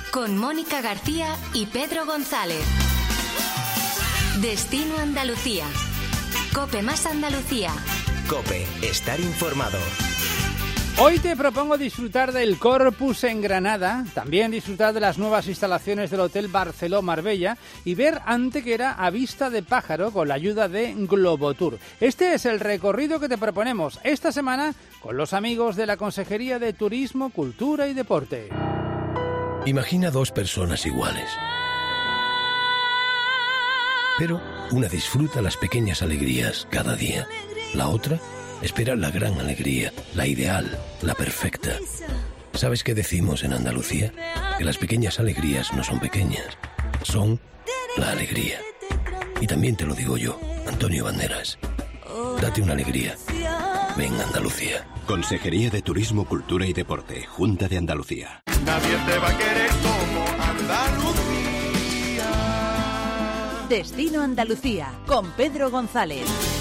con Mónica García y Pedro González. Destino Andalucía. COPE más Andalucía. COPE, estar informado. Hoy te propongo disfrutar del Corpus en Granada, también disfrutar de las nuevas instalaciones del Hotel Barceló Marbella y ver Antequera a vista de pájaro con la ayuda de Globotour. Este es el recorrido que te proponemos esta semana con los amigos de la Consejería de Turismo, Cultura y Deporte. Imagina dos personas iguales. Pero una disfruta las pequeñas alegrías cada día. La otra espera la gran alegría, la ideal, la perfecta. ¿Sabes qué decimos en Andalucía? Que las pequeñas alegrías no son pequeñas, son la alegría. Y también te lo digo yo, Antonio Banderas. Date una alegría. Ven Andalucía. Consejería de Turismo, Cultura y Deporte, Junta de Andalucía. Nadie te va a querer como Andalucía. Destino Andalucía, con Pedro González.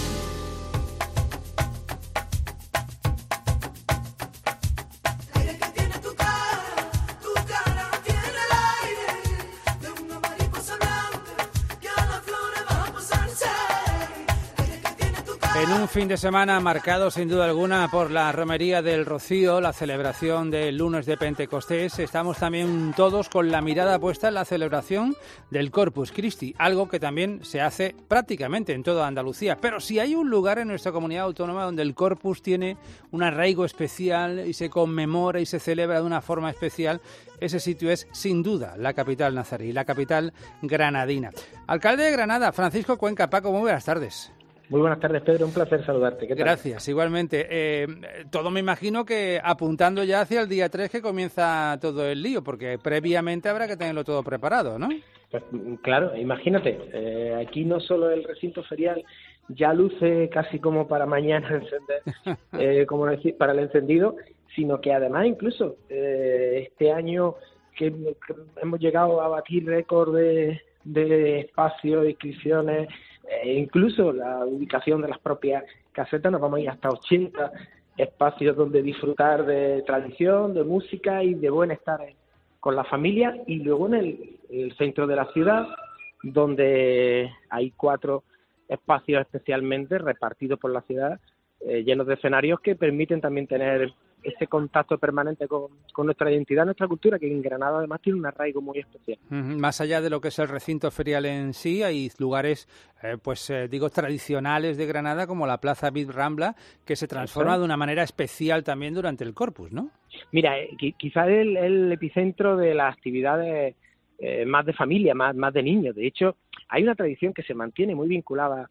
En un fin de semana marcado sin duda alguna por la Romería del Rocío, la celebración del lunes de Pentecostés, estamos también todos con la mirada puesta en la celebración del Corpus Christi, algo que también se hace prácticamente en toda Andalucía. Pero si hay un lugar en nuestra comunidad autónoma donde el Corpus tiene un arraigo especial y se conmemora y se celebra de una forma especial, ese sitio es sin duda la capital nazarí, la capital granadina. Alcalde de Granada, Francisco Cuenca. Paco, muy buenas tardes. Muy buenas tardes, Pedro. Un placer saludarte. ¿Qué tal? Gracias, igualmente. Todo me imagino que apuntando ya hacia el día 3 que comienza todo el lío, porque previamente habrá que tenerlo todo preparado, ¿no? Pues, claro, imagínate. Aquí no solo el recinto ferial ya luce casi como para mañana encender, como decir, para el encendido, sino que además incluso este año que hemos llegado a batir récord de espacios, inscripciones, incluso la ubicación de las propias casetas, nos vamos a ir hasta 80 espacios donde disfrutar de tradición, de música y de buen estar con la familia. Y luego en el centro de la ciudad, donde hay 4 espacios especialmente repartidos por la ciudad, llenos de escenarios que permiten también tener ese contacto permanente con nuestra identidad, nuestra cultura, que en Granada además tiene un arraigo muy especial. Más allá de lo que es el recinto ferial en sí, hay lugares, tradicionales de Granada, como la Plaza Vid Rambla, que se transforma de una manera especial también durante el Corpus, ¿no? Mira, quizás el epicentro de las actividades más de familia, más de niños. De hecho, hay una tradición que se mantiene muy vinculada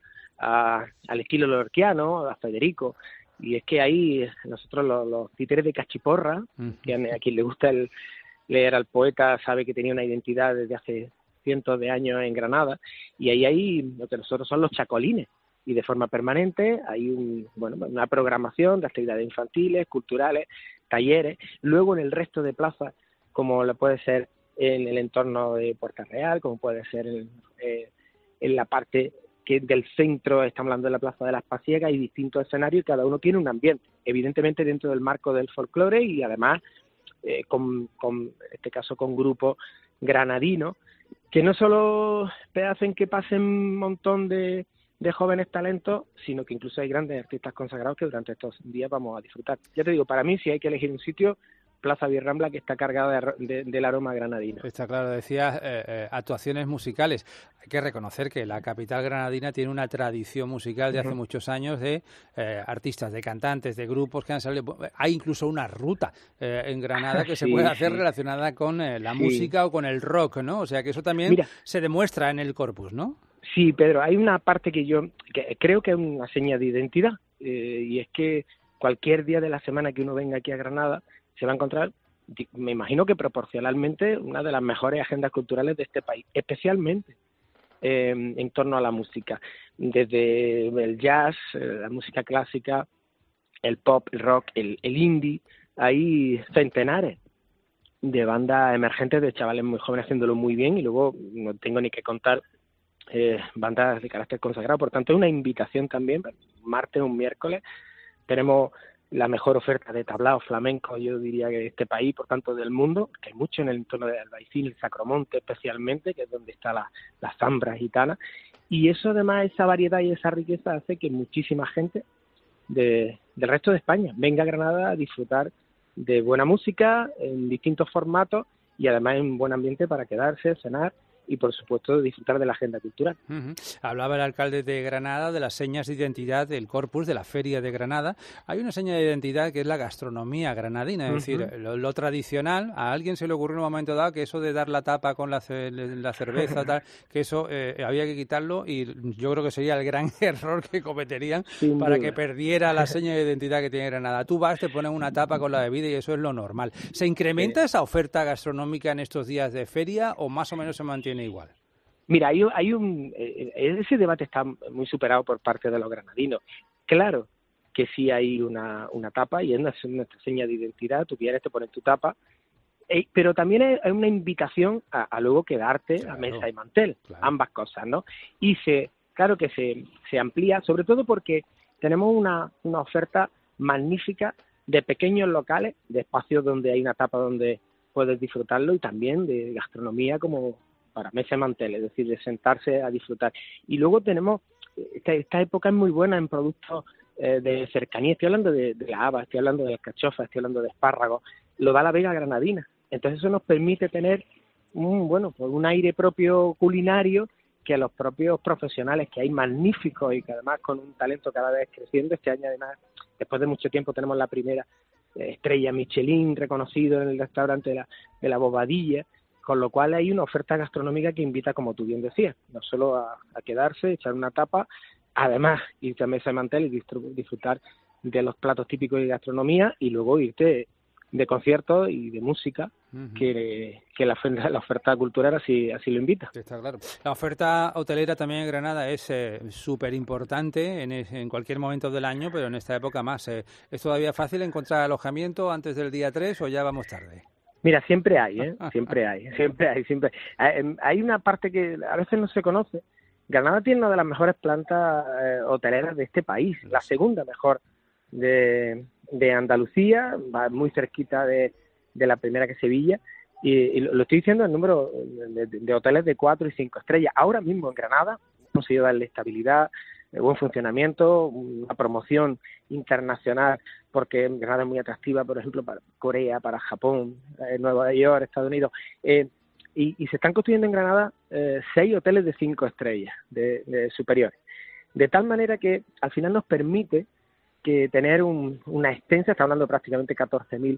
al estilo lorquiano, a Federico, y es que ahí nosotros los títeres de Cachiporra, que a quien le gusta leer al poeta sabe que tenía una identidad desde hace cientos de años en Granada, y ahí hay lo que nosotros son los chacolines, y de forma permanente hay una programación de actividades infantiles, culturales, talleres. Luego en el resto de plazas, como lo puede ser en el entorno de Puerta Real, como puede ser en la parte que del centro, estamos hablando de la Plaza de las Pasiegas, hay distintos escenarios y cada uno tiene un ambiente, evidentemente dentro del marco del folclore y además en este caso con grupos granadinos, que no solo hacen que pasen un montón de jóvenes talentos, sino que incluso hay grandes artistas consagrados que durante estos días vamos a disfrutar. Ya te digo, para mí, si hay que elegir un sitio, Plaza Virrambla, que está cargada del aroma granadino. Está claro, decías, actuaciones musicales. Hay que reconocer que la capital granadina tiene una tradición musical de hace muchos años de artistas, de cantantes, de grupos que han salido. Hay incluso una ruta en Granada que se puede hacer relacionada con la música o con el rock, ¿no? O sea que eso también se demuestra en el Corpus, ¿no? Sí, Pedro, hay una parte que creo que es una seña de identidad, y es que cualquier día de la semana que uno venga aquí a Granada se va a encontrar, me imagino que proporcionalmente, una de las mejores agendas culturales de este país, especialmente en torno a la música, desde el jazz, la música clásica, el pop, el rock, el indie. Hay centenares de bandas emergentes, de chavales muy jóvenes haciéndolo muy bien, y luego no tengo ni que contar bandas de carácter consagrado. Por tanto, es una invitación también, un martes, un miércoles. Tenemos la mejor oferta de tablao flamenco, yo diría que de este país, por tanto del mundo, que hay mucho en el entorno de Albaicín, el Sacromonte especialmente, que es donde está la zambra gitana, y eso además, esa variedad y esa riqueza hace que muchísima gente del resto de España venga a Granada a disfrutar de buena música en distintos formatos y además en un buen ambiente para quedarse, cenar y, por supuesto, disfrutar de la agenda cultural. Hablaba el alcalde de Granada de las señas de identidad del Corpus, de la Feria de Granada. Hay una seña de identidad que es la gastronomía granadina, es decir, lo tradicional. A alguien se le ocurrió en un momento dado que eso de dar la tapa con la cerveza, tal, que eso había que quitarlo, y yo creo que sería el gran error que cometerían para que perdiera la seña de identidad que tiene Granada. Tú vas, te ponen una tapa con la bebida y eso es lo normal. ¿Se incrementa esa oferta gastronómica en estos días de feria o más o menos se mantiene igual? Mira, ese debate está muy superado por parte de los granadinos. Claro que sí hay una tapa y es nuestra seña de identidad. Tú vienes, te pones tu tapa, pero también hay una invitación a luego quedarte a mesa y mantel, ambas cosas, ¿no? Y claro que se amplía, sobre todo porque tenemos una oferta magnífica de pequeños locales, de espacios donde hay una tapa donde puedes disfrutarlo, y también de gastronomía como para mesa y mantel, es decir, de sentarse a disfrutar. Y luego tenemos, esta época es muy buena en productos de cercanía. Estoy hablando de la haba, estoy hablando de alcachofa, estoy hablando de espárragos. Lo da la Vega Granadina. Entonces eso nos permite tener un aire propio culinario que a los propios profesionales, que hay magníficos y que además con un talento cada vez creciendo. Este año además, después de mucho tiempo, tenemos la primera estrella Michelin reconocido en el restaurante de la Bobadilla, con lo cual hay una oferta gastronómica que invita, como tú bien decías, no solo a quedarse, echar una tapa, además irte a mesa de mantel y disfrutar de los platos típicos de gastronomía, y luego irte de conciertos y de música, que la oferta cultural así lo invita. Está claro. La oferta hotelera también en Granada es súper importante en cualquier momento del año, pero en esta época más. ¿Es todavía fácil encontrar alojamiento antes del día 3 o ya vamos tarde? Mira, siempre hay. Hay una parte que a veces no se conoce. Granada tiene una de las mejores plantas hoteleras de este país, la segunda mejor de Andalucía, va muy cerquita de la primera, que es Sevilla, y lo estoy diciendo en número de hoteles de 4 y 5 estrellas. Ahora mismo en Granada hemos conseguido darle estabilidad, buen funcionamiento, una promoción internacional, porque Granada es muy atractiva, por ejemplo, para Corea, para Japón, Nueva York, Estados Unidos, y se están construyendo en Granada 6 hoteles de 5 estrellas de superiores, de tal manera que al final nos permite que tener una extensa, está hablando prácticamente 14.000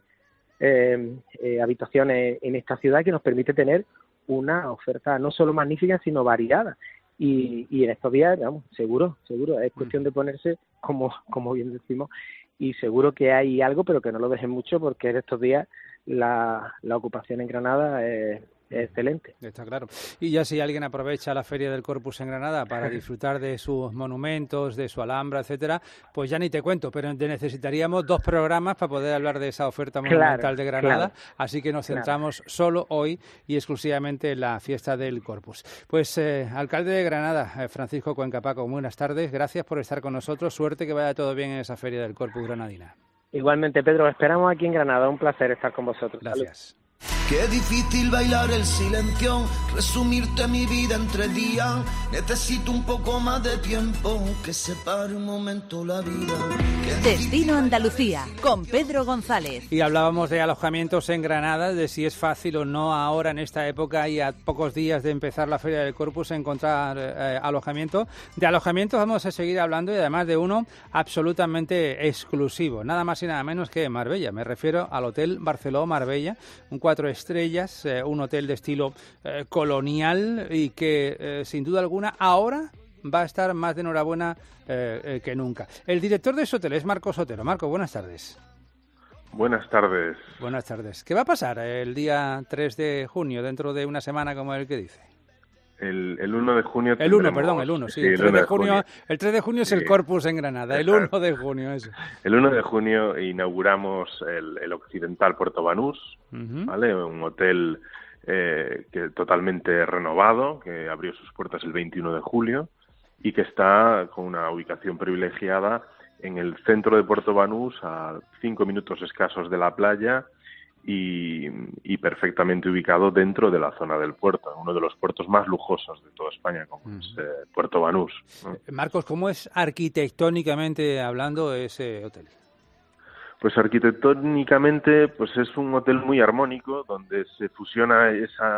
habitaciones en esta ciudad, que nos permite tener una oferta no solo magnífica, sino variada. Y en estos días, seguro, es cuestión de ponerse, como bien decimos, y seguro que hay algo, pero que no lo dejen mucho, porque en estos días la ocupación en Granada es excelente. Está claro. Y ya si alguien aprovecha la Feria del Corpus en Granada para disfrutar de sus monumentos, de su Alhambra, etcétera, pues ya ni te cuento, pero necesitaríamos 2 programas para poder hablar de esa oferta monumental de Granada, así que nos centramos solo hoy y exclusivamente en la fiesta del Corpus. Pues alcalde de Granada, Francisco Cuenca Paco, buenas tardes, gracias por estar con nosotros, suerte, que vaya todo bien en esa Feria del Corpus granadina. Igualmente, Pedro, esperamos aquí en Granada, un placer estar con vosotros. Gracias. Salud. Qué difícil bailar el silencio, resumirte mi vida en 3 días. Necesito un poco más de tiempo, que separe un momento la vida. Destino Andalucía, con Pedro González. Y hablábamos de alojamientos en Granada, de si es fácil o no ahora en esta época y a pocos días de empezar la Feria del Corpus encontrar alojamiento. De alojamientos vamos a seguir hablando, y además de uno absolutamente exclusivo, nada más y nada menos que Marbella. Me refiero al Hotel Barceló Marbella, un 4 estrellas, un hotel de estilo colonial, y que sin duda alguna ahora va a estar más de enhorabuena que nunca. El director de ese hotel es Marcos Sotero. Marco, buenas tardes. Buenas tardes. Buenas tardes. ¿Qué va a pasar el día 3 de junio, dentro de una semana, como el que dice? El 1 de junio El 1, sí. El 3 de junio. El 3 de junio es el Corpus en Granada, el 1 de junio, eso. El 1 de junio inauguramos el Occidental Puerto Banús, ¿vale? Un hotel que totalmente renovado, que abrió sus puertas el 21 de julio y que está con una ubicación privilegiada en el centro de Puerto Banús, a 5 minutos escasos de la playa y perfectamente ubicado dentro de la zona del puerto, uno de los puertos más lujosos de toda España, como es Puerto Banús, ¿no? Marcos, ¿cómo es arquitectónicamente hablando ese hotel? Pues arquitectónicamente pues es un hotel muy armónico, donde se fusiona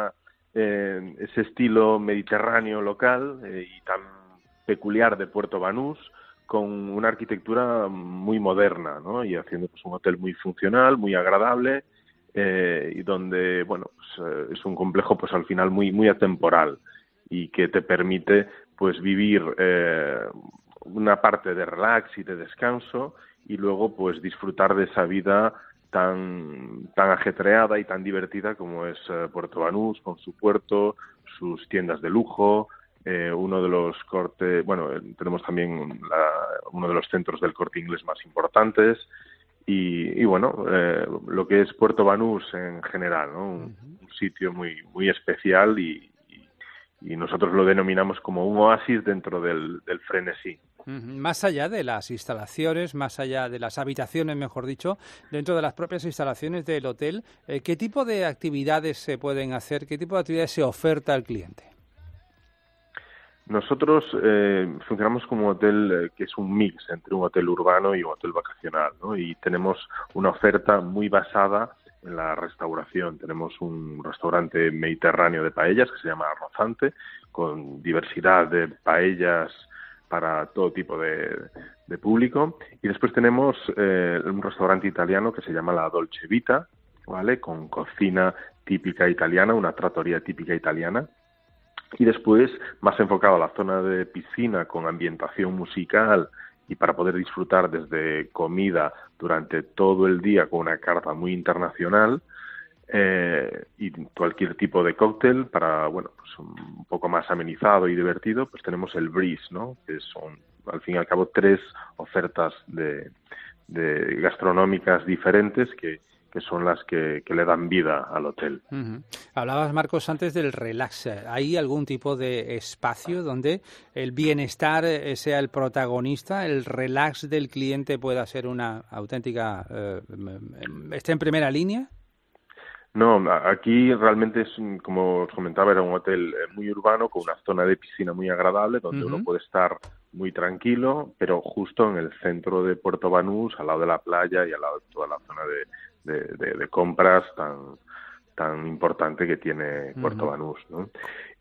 ese estilo mediterráneo local y tan peculiar de Puerto Banús, con una arquitectura muy moderna, ¿no? Y haciendo pues un hotel muy funcional, muy agradable, y donde, bueno, pues, es un complejo pues al final muy atemporal y que te permite pues vivir una parte de relax y de descanso y luego pues disfrutar de esa vida tan ajetreada y tan divertida como es Puerto Banús, con su puerto, sus tiendas de lujo, uno de los tenemos también uno de los centros del Corte Inglés más importantes y bueno, lo que es Puerto Banús en general, ¿no? Un sitio muy especial y nosotros lo denominamos como un oasis dentro del frenesí. Más allá de las instalaciones, más allá de las habitaciones, mejor dicho, dentro de las propias instalaciones del hotel, ¿qué tipo de actividades se pueden hacer? ¿Qué tipo de actividades se oferta al cliente? Nosotros funcionamos como un hotel que es un mix entre un hotel urbano y un hotel vacacional, ¿no? Y tenemos una oferta muy basada en la restauración. Tenemos un restaurante mediterráneo de paellas que se llama Arrozante, con diversidad de paellas para todo tipo de público. Y después tenemos un restaurante italiano que se llama La Dolce Vita, ¿vale? Con cocina típica italiana, una trattoria típica italiana. Y después, más enfocado a la zona de piscina, con ambientación musical y para poder disfrutar desde comida durante todo el día con una carta muy internacional y cualquier tipo de cóctel para, bueno, pues un poco más amenizado y divertido, pues tenemos el Breeze, ¿no? Que son, al fin y al cabo, 3 ofertas de gastronómicas diferentes que son las que le dan vida al hotel. Hablabas, Marcos, antes del relax. ¿Hay algún tipo de espacio donde el bienestar sea el protagonista, el relax del cliente pueda ser una auténtica... ¿esté en primera línea? No, aquí realmente es, como os comentaba, era un hotel muy urbano con una zona de piscina muy agradable donde uno puede estar muy tranquilo, pero justo en el centro de Puerto Banús, al lado de la playa y al lado de toda la zona de compras tan importante que tiene Puerto Banús, ¿no?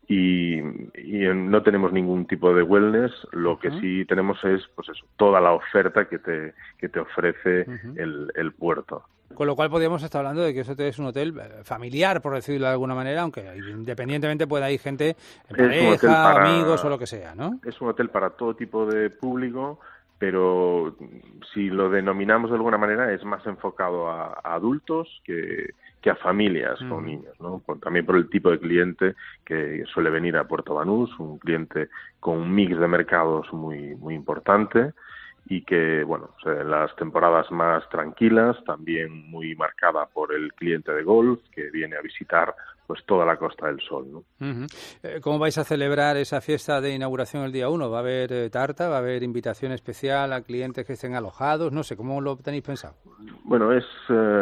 Y no tenemos ningún tipo de wellness, lo que sí tenemos es pues eso, toda la oferta que te ofrece el puerto. Con lo cual podríamos estar hablando de que eso es un hotel familiar, por decirlo de alguna manera, aunque independientemente pueda ir gente en pareja, amigos o lo que sea, ¿no? Es un hotel para todo tipo de público, pero si lo denominamos de alguna manera es más enfocado a adultos que a familias con niños, ¿no? También por el tipo de cliente que suele venir a Puerto Banús, un cliente con un mix de mercados muy importante y que, bueno, en las temporadas más tranquilas, también muy marcada por el cliente de golf que viene a visitar pues toda la Costa del Sol, ¿no? ¿Cómo vais a celebrar esa fiesta de inauguración el día 1? ¿Va a haber tarta? ¿Va a haber invitación especial a clientes que estén alojados? No sé, ¿cómo lo tenéis pensado? Bueno, es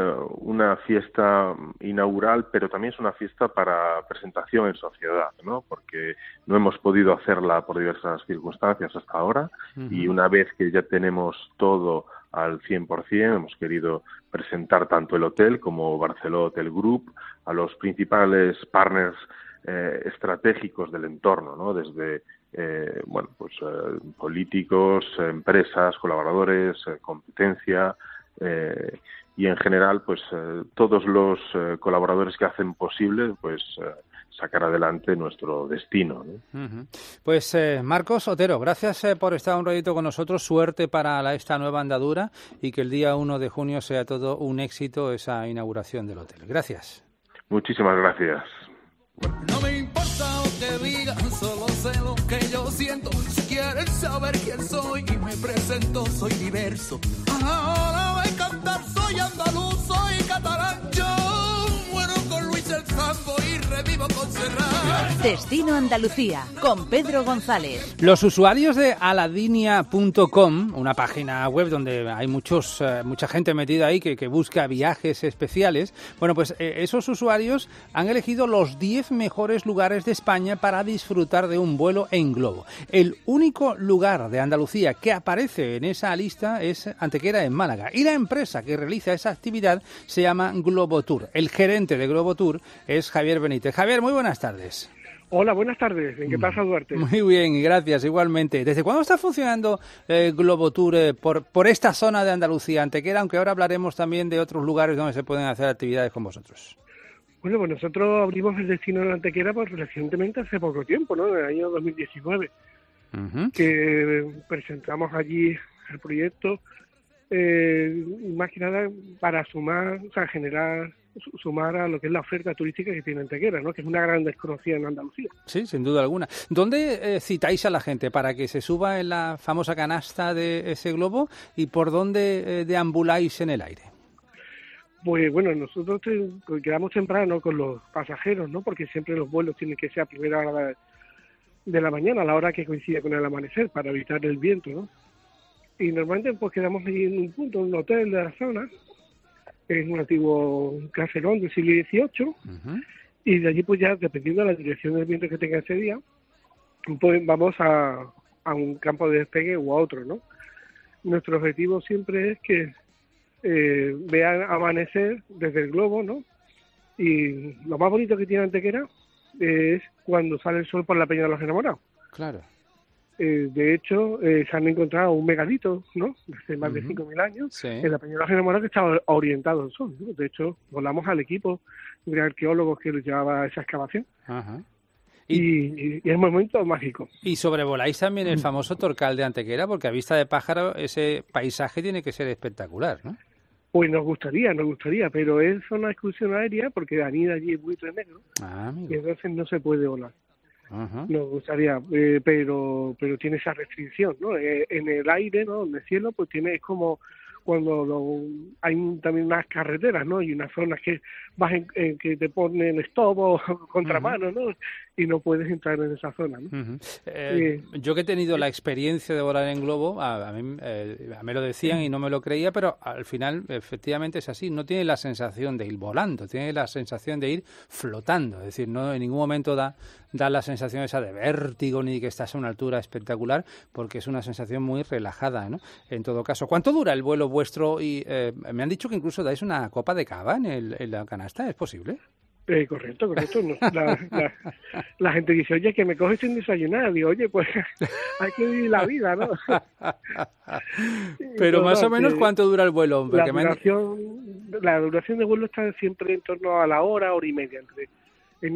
una fiesta inaugural, pero también es una fiesta para presentación en sociedad, ¿no? Porque no hemos podido hacerla por diversas circunstancias hasta ahora y una vez que ya tenemos todo al 100%, hemos querido presentar tanto el hotel como Barceló Hotel Group a los principales partners estratégicos del entorno, ¿no? Desde políticos, empresas, colaboradores, competencia y en general pues todos los colaboradores que hacen posible pues sacar adelante nuestro destino, ¿no? Pues Marcos Otero, gracias por estar un ratito con nosotros, suerte para esta nueva andadura y que el día 1 de junio sea todo un éxito esa inauguración del hotel. Gracias. Muchísimas gracias. No me importa lo que digan, solo sé lo que yo siento. Si quieren saber quién soy y me presento, soy diverso. Ahora voy a cantar, soy andaluz, soy catalán. Yo muero con Luis el Zar. campo y revivo con Serrat. Destino Andalucía, con Pedro González. Los usuarios de aladinia.com, una página web donde hay mucha gente metida ahí que busca viajes especiales, bueno, pues esos usuarios han elegido los 10 mejores lugares de España para disfrutar de un vuelo en globo. El único lugar de Andalucía que aparece en esa lista es Antequera, en Málaga, y la empresa que realiza esa actividad se llama Globotour. El gerente de Globotour es Javier Benítez. Javier, muy buenas tardes. Hola, buenas tardes. ¿En qué pasa, Duarte? Muy bien, gracias, igualmente. ¿Desde cuándo está funcionando Globotour por esta zona de Andalucía, Antequera, aunque ahora hablaremos también de otros lugares donde se pueden hacer actividades con vosotros? Bueno, pues nosotros abrimos el destino de la Antequera pues recientemente, hace poco tiempo, ¿no? En el año 2019, que presentamos allí el proyecto, más que nada para sumar a lo que es la oferta turística que tiene Antequera, ¿no? Que es una gran desconocida en Andalucía. Sí, sin duda alguna. ¿Dónde citáis a la gente para que se suba en la famosa canasta de ese globo y por dónde deambuláis en el aire? Pues bueno, nosotros quedamos temprano con los pasajeros, ¿no? Porque siempre los vuelos tienen que ser a primera hora de la mañana, a la hora que coincide con el amanecer, para evitar el viento, ¿no? Y normalmente pues quedamos allí en un punto, en un hotel de la zona, que es un antiguo caserón del siglo XVIII, y de allí pues ya, dependiendo de la dirección del viento que tenga ese día, pues vamos a un campo de despegue o a otro, ¿no? Nuestro objetivo siempre es que vean amanecer desde el globo, ¿no? Y lo más bonito que tiene Antequera es cuando sale el sol por la Peña de los Enamorados. Claro. De hecho, se han encontrado un megalito, ¿no? Desde más de 5.000 años, sí, en la Peña de los Enamorados, que estaba orientado al sol, ¿no? De hecho, volamos al equipo de arqueólogos que llevaba esa excavación. Ajá. Y es un momento mágico. Y sobrevoláis también el famoso Torcal de Antequera, porque a vista de pájaro ese paisaje tiene que ser espectacular, ¿no? Pues nos gustaría, pero es una excursión aérea porque anida allí el buitre negro, y entonces no se puede volar. Nos gustaría, pero tiene esa restricción, ¿no? En el aire, ¿no? En el cielo, pues es como cuando hay también unas carreteras, ¿no? Y unas zonas que vas que te ponen stop o contramano, ¿no? Y no puedes entrar en esa zona, ¿no? Yo que he tenido la experiencia de volar en globo, a mí me lo decían y no me lo creía, pero al final efectivamente es así. No tiene la sensación de ir volando, tiene la sensación de ir flotando. Es decir, no en ningún momento da la sensación esa de vértigo ni que estás a una altura espectacular, porque es una sensación muy relajada, ¿no? En todo caso, ¿cuánto dura el vuelo vuestro? Y me han dicho que incluso dais una copa de cava en la canasta, ¿es posible? Correcto. No, la gente dice, oye, que me coges sin desayunar. Digo, oye, pues hay que vivir la vida, ¿no? Pero más o menos, ¿cuánto dura el vuelo? Porque la duración del vuelo está siempre en torno a la hora y media, en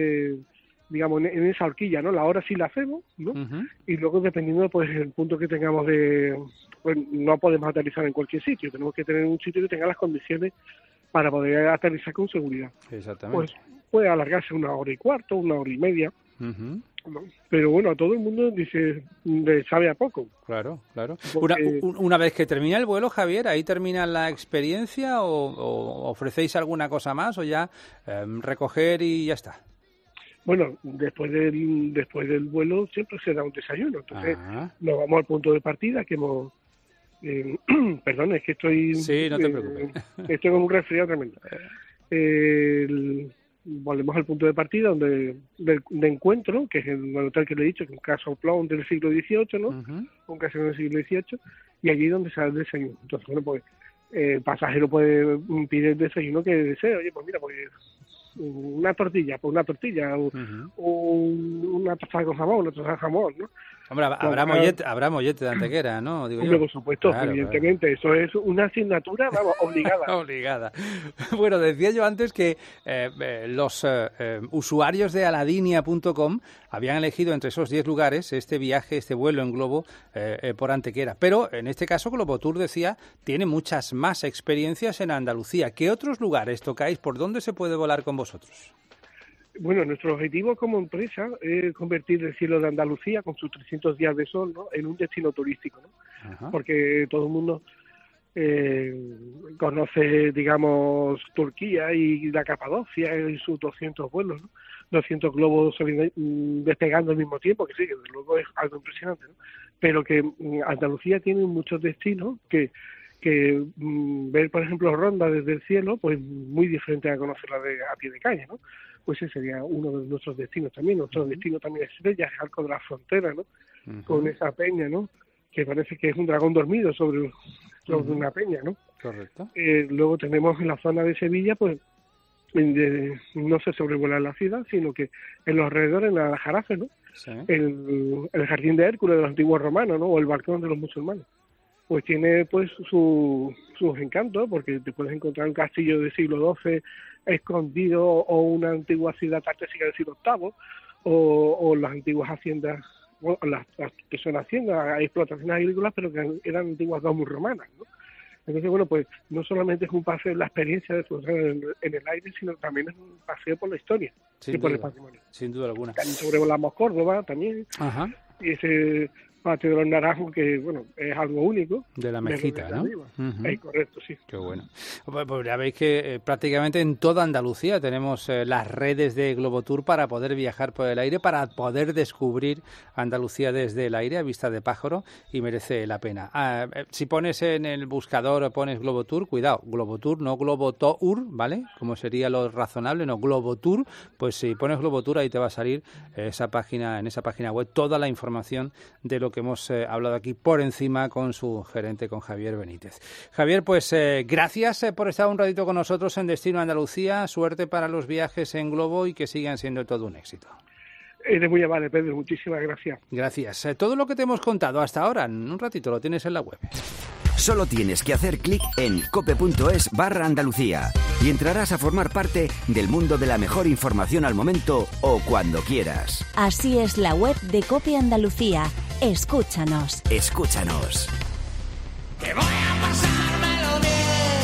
esa horquilla, ¿no? La hora sí la hacemos, ¿no? Y luego, dependiendo, pues, el punto que tengamos pues no podemos aterrizar en cualquier sitio. Tenemos que tener un sitio que tenga las condiciones para poder aterrizar con seguridad. Exactamente. Pues puede alargarse 1 hora y cuarto, 1 hora y media. ¿No? Pero bueno, a todo el mundo dice, sabe a poco. Claro. Porque Una vez que termina el vuelo, Javier, ¿ahí termina la experiencia o ofrecéis alguna cosa más o ya recoger y ya está? Bueno, después del vuelo siempre se da un desayuno. Entonces nos vamos al punto de partida que hemos... perdón, es que estoy... Sí, no te preocupes. Estoy con un resfriado tremendo. Volvemos al punto de partida de encuentro, que es el hotel que le he dicho, que es un casoplón del siglo XVIII, ¿no? Un casero del siglo XVIII, y allí es donde se da el desayuno. Entonces, bueno, pues el pasajero puede pedir el desayuno que desee. Oye, pues mira, pues una tortilla, una tostada con jamón, una tostada de jamón, ¿no? Hombre, habrá mollete de Antequera, ¿no? Digo yo. Por supuesto, claro, evidentemente. Claro. Eso es una asignatura, vamos, obligada. Obligada. Bueno, decía yo antes que los usuarios de aladinia.com habían elegido entre esos 10 lugares este vuelo en globo por Antequera. Pero en este caso, Globotour decía, tiene muchas más experiencias en Andalucía. ¿Qué otros lugares tocáis? ¿Por dónde se puede volar con vosotros? Bueno, nuestro objetivo como empresa es convertir el cielo de Andalucía, con sus 300 días de sol, ¿no?, en un destino turístico, ¿no? Porque todo el mundo conoce, digamos, Turquía y la Capadocia y sus 200 vuelos, ¿no? 200 globos despegando al mismo tiempo, que sí, que desde luego es algo impresionante, ¿no? Pero que Andalucía tiene muchos destinos que ver, por ejemplo, Ronda desde el cielo, pues muy diferente a conocerla a pie de calle, ¿no? Pues ese sería uno de nuestros destinos también. Nuestro destino también es Estrella, es Arco de la Frontera, ¿no? Con esa peña, ¿no? Que parece que es un dragón dormido sobre una peña, ¿no? Correcto. Luego tenemos en la zona de Sevilla, pues no se sobrevuela la ciudad, sino que en los alrededores, en la Jarafe, ¿no? Sí. El jardín de Hércules de los antiguos romanos, ¿no? O el balcón de los musulmanes. Pues tiene pues sus encantos, porque te puedes encontrar un castillo del siglo XII escondido, o una antigua ciudad tartésica del siglo VIII, o las antiguas haciendas, bueno, las que son haciendas, explotaciones agrícolas, pero que eran antiguas domus romanas, ¿no? Entonces, bueno, pues no solamente es un paseo, la experiencia de flotar en el aire, sino también es un paseo por la historia y por el patrimonio. Sin duda alguna. Sobrevolamos Córdoba también. Ajá. Y ese Patio de los Naranjos, que bueno, es algo único. De la mezquita, ¿no? Es correcto, sí. Qué bueno. Pues ya veis que prácticamente en toda Andalucía tenemos las redes de Globotour para poder viajar por el aire, para poder descubrir Andalucía desde el aire a vista de pájaro, y merece la pena. Si pones en el buscador, pones Globotour, cuidado, Globotour, no Globotour, ¿vale? Como sería lo razonable, no, Globotour. Pues si pones Globotour, ahí te va a salir en esa página web toda la información de lo que hemos hablado aquí por encima con su gerente, con Javier Benítez. Javier, pues gracias por estar un ratito con nosotros en Destino Andalucía. Suerte para los viajes en globo y que sigan siendo todo un éxito. Eres muy amable, Pedro. Muchísimas gracias. Gracias. Todo lo que te hemos contado hasta ahora, en un ratito lo tienes en la web. Solo tienes que hacer clic en cope.es/Andalucía y entrarás a formar parte del mundo de la mejor información al momento o cuando quieras. Así es la web de Cope Andalucía. Escúchanos. Escúchanos. Que voy a pasármelo bien.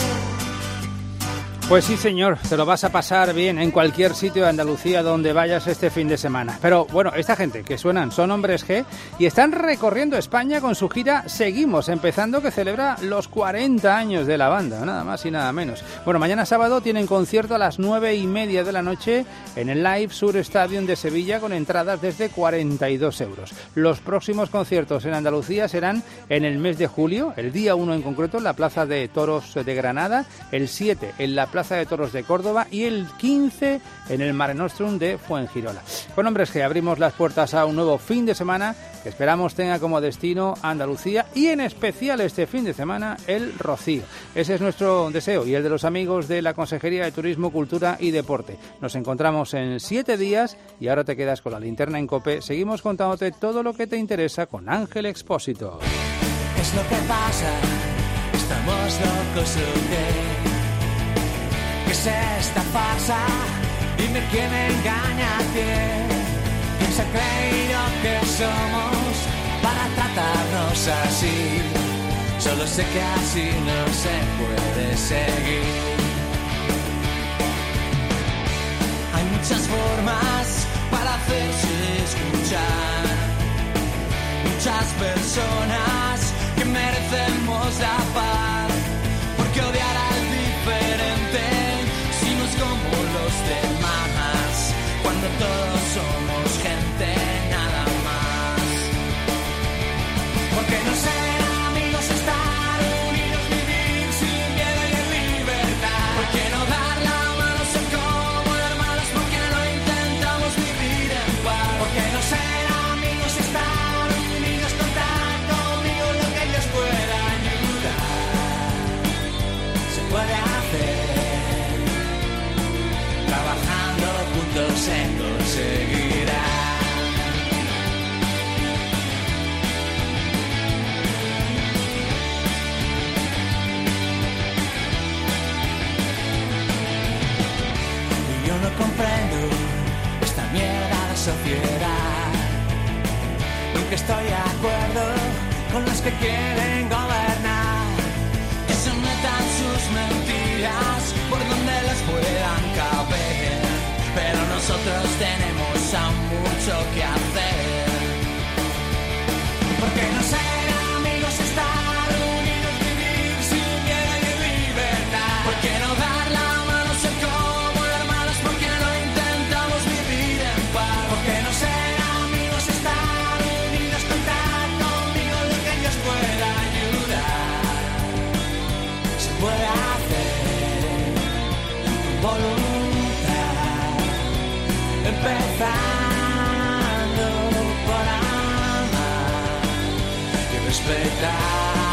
Pues sí, señor, te lo vas a pasar bien en cualquier sitio de Andalucía donde vayas este fin de semana. Pero bueno, esta gente que suenan son Hombres G y están recorriendo España con su gira Seguimos Empezando, que celebra los 40 años de la banda, nada más y nada menos. Bueno, mañana sábado tienen concierto a las 9:30 de la noche en el Live Sur Stadium de Sevilla, con entradas desde 42 euros. Los próximos conciertos en Andalucía serán en el mes de julio, el día 1 en concreto en la Plaza de Toros de Granada, el 7 en la Plaza de Toros de Córdoba y el 15 en el Mare Nostrum de Fuengirola. Con Hombres G abrimos las puertas a un nuevo fin de semana que esperamos tenga como destino Andalucía, y en especial este fin de semana el Rocío. Ese es nuestro deseo y el de los amigos de la Consejería de Turismo, Cultura y Deporte. Nos encontramos en 7 días y ahora te quedas con la linterna en COPE. Seguimos contándote todo lo que te interesa con Ángel Expósito. Es lo que pasa, estamos locos o qué. ¿Qué es esta farsa? Dime quién engaña a quién. ¿Quién se ha creído que somos para tratarnos así? Solo sé que así no se puede seguir. Hay muchas formas para hacerse escuchar. Muchas personas que merecemos la paz. Porque odiar al diferente como los demás, cuando todos somos gente nada más. Porque no ser amigos, estar unidos, vivir sin miedo y en libertad. Porque no dar la mano, ser como hermanos, porque no intentamos vivir en paz. Porque no ser amigos, estar unidos, contar conmigo lo que Dios pueda ayudar. Se puede hacer. Trabajando juntos se conseguirá. Y yo no comprendo esta mierda de sociedad. Nunca estoy de acuerdo con los que quieren gobernar. Que se metan sus mentiras por donde les puedan caber. Pero nosotros tenemos aún mucho que hacer. Porque no ser amigos, estar unidos, vivir sin rezando por amar y respetar.